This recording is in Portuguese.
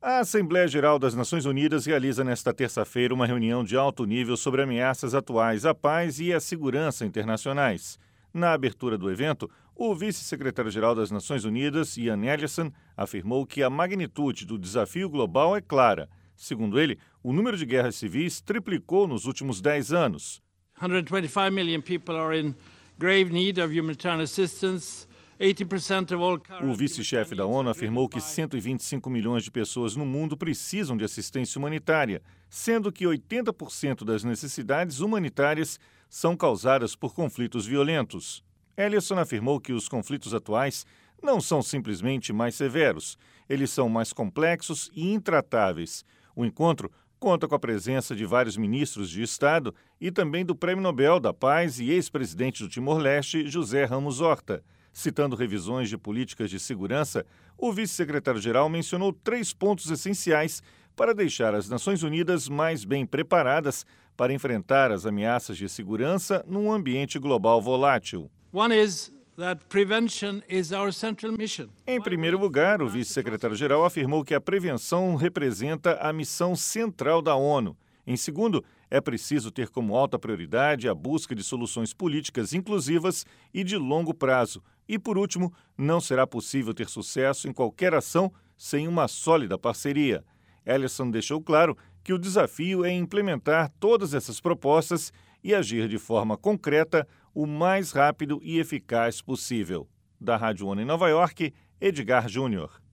A Assembleia Geral das Nações Unidas realiza nesta terça-feira uma reunião de alto nível sobre ameaças atuais à paz e à segurança internacionais. Na abertura do evento, o vice-secretário-geral das Nações Unidas, Ian Ellison, afirmou que a magnitude do desafio global é clara. Segundo ele, o número de guerras civis triplicou nos últimos 10 anos. 125 million people are in grave need of humanitarian assistance. O vice-chefe da ONU afirmou que 125 milhões de pessoas no mundo precisam de assistência humanitária, sendo que 80% das necessidades humanitárias são causadas por conflitos violentos. Ellison afirmou que os conflitos atuais não são simplesmente mais severos, eles são mais complexos e intratáveis. O encontro conta com a presença de vários ministros de Estado e também do Prêmio Nobel da Paz e ex-presidente do Timor-Leste, José Ramos Horta. Citando revisões de políticas de segurança, o vice-secretário-geral mencionou 3 pontos essenciais para deixar as Nações Unidas mais bem preparadas para enfrentar as ameaças de segurança num ambiente global volátil. Em primeiro lugar, o vice-secretário-geral afirmou que a prevenção representa a missão central da ONU. Em segundo, é preciso ter como alta prioridade a busca de soluções políticas inclusivas e de longo prazo. E, por último, não será possível ter sucesso em qualquer ação sem uma sólida parceria. Ellison deixou claro que o desafio é implementar todas essas propostas e agir de forma concreta o mais rápido e eficaz possível. Da Rádio ONU em Nova York, Edgar Júnior.